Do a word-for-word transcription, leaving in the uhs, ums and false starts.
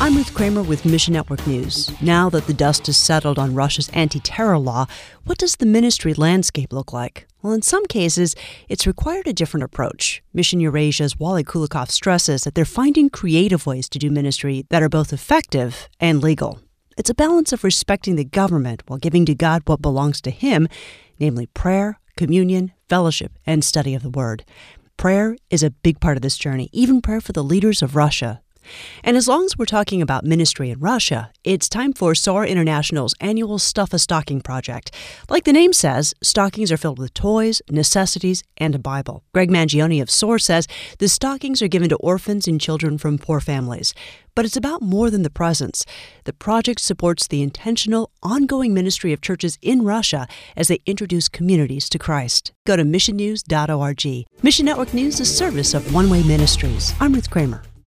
I'm Ruth Kramer with Mission Network News. Now that the dust has settled on Russia's anti-terror law, what does the ministry landscape look like? Well, in some cases, it's required a different approach. Mission Eurasia's Wally Kulikov stresses that they're finding creative ways to do ministry that are both effective and legal. It's a balance of respecting the government while giving to God what belongs to Him, namely prayer, communion, fellowship, and study of the Word. Prayer is a big part of this journey, even prayer for the leaders of Russia. And as long as we're talking about ministry in Russia, it's time for S O A R International's annual Stuff a Stocking project. Like the name says, stockings are filled with toys, necessities, and a Bible. Greg Mangione of S O A R says the stockings are given to orphans and children from poor families. But it's about more than the presents. The project supports the intentional, ongoing ministry of churches in Russia as they introduce communities to Christ. Go to mission news dot org. Mission Network News is a service of One Way Ministries. I'm Ruth Kramer.